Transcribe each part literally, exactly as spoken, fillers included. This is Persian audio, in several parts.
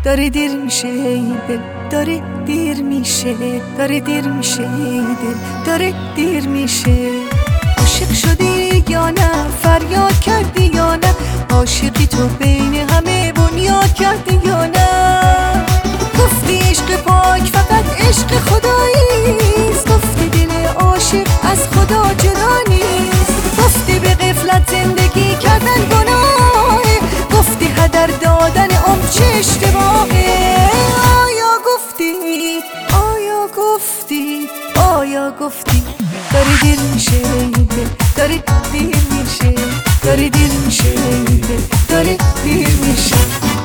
داره دیر میشه ای دل، داره دیر میشه، داره دیر میشه ای دل، داره دیر میشه. عاشق شدی یا نه، فریاد کردی یا نه، عاشقی تو بین همه بنیاد کردی یا نه. گفتی عشق پاک فقط عشق خداییست، گفتی دل عاشق از خدا جدا نیست. گفتی به غفلت زندگی کردن گناهه، گفتی هدر دادن عمر چه اشتباهه. آیا گفتی، آیا گفتی، آیا گفتی داری دیر میشه ای دل، داری دیر میشه، داری دیر میشه ای دل، داری دیر میشه.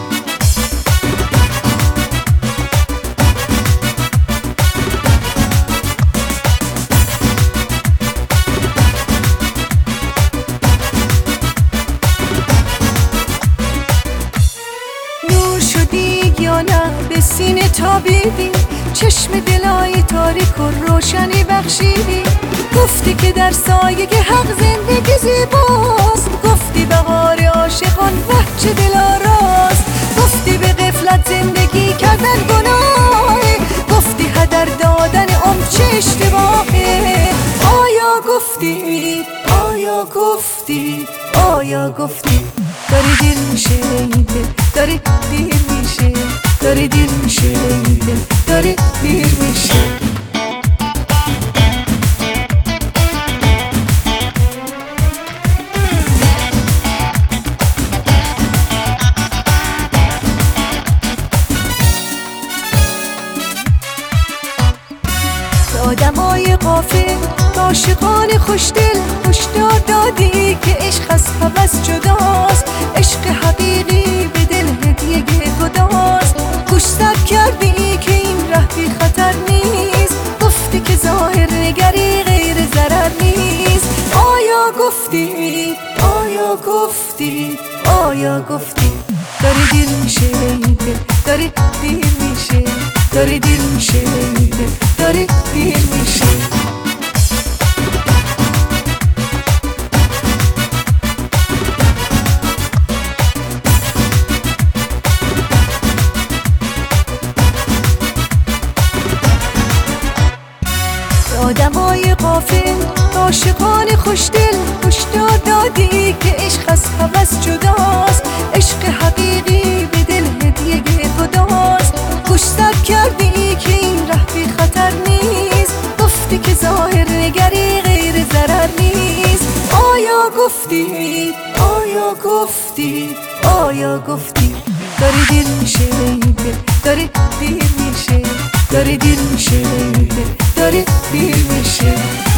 نور شدی یا نه به سینه تابیدی، چشم دلای تاریک و روشنی بخشیدی. گفتی که در سایه حق زندگی زیباست، گفتی بهار عاشقان وحچه دلاراست. گفتی به غفلت زندگی کردن گناهه، گفتی هدر دادن عمر چه اشتباهه. آیا گفتی، آیا گفتی، آیا گفتی داری دیر میشه ای دل، داری دیر میشه، داری دیر میشه ای دل، داری دیر میشه. آدمای غافل عاشقان خوشدل هشدار دادی که عشق از هوس جداست، عشق حقیقی به دل هدیه خداست. گوش سد کردی که این ره بی خطر نیست، گفتی که ظاهر نگری غیر ضرر نیست. آیا گفتی، آیا گفتی، آیا گفتی داری دیر میشه ای دل، داری دیر میشه، داری دیر میشه ای دل، داری دیر میشه. آدمای غافل عاشقان خوشدل هشدار دادی که عشق از هوس جداست، عشق حقیقی به دل هدیه خداست. گوش سد کردی که این ره بی خطر نیست، گفتی که ظاهر نگری غیر ضرر نیست. آیا گفتی، آیا گفتی، آیا گفتی داری دیر میشه ای دل، داری دیر میشه، داری دیر میشه ای دل، داری دیر میشه.